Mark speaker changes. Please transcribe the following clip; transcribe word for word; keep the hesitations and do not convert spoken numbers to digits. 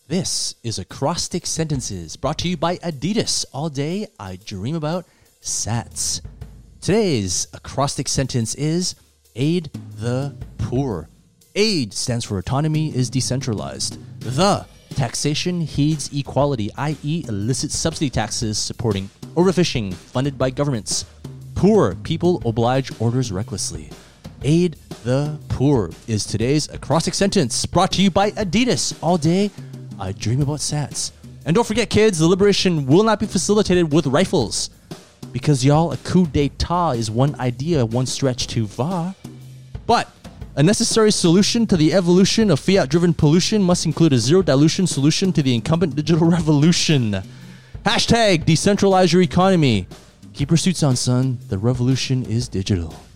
Speaker 1: This is Acrostic Sentences, brought to you by Adidas. All day, I dream about sats. Today's acrostic sentence is aid the poor. Aid stands for autonomy is decentralized. The taxation heeds equality, that is illicit subsidy taxes supporting overfishing funded by governments. Poor people oblige orders recklessly. Aid the poor is today's acrostic sentence, brought to you by Adidas. All day, I dream about sats. And don't forget, kids, the liberation will not be facilitated with rifles. Because, y'all, a coup d'etat is one idea, one stretch too far. But a necessary solution to the evolution of fiat-driven pollution must include a zero-dilution solution to the incumbent digital revolution. Hashtag decentralize your economy. Keep your suits on, son. The revolution is digital.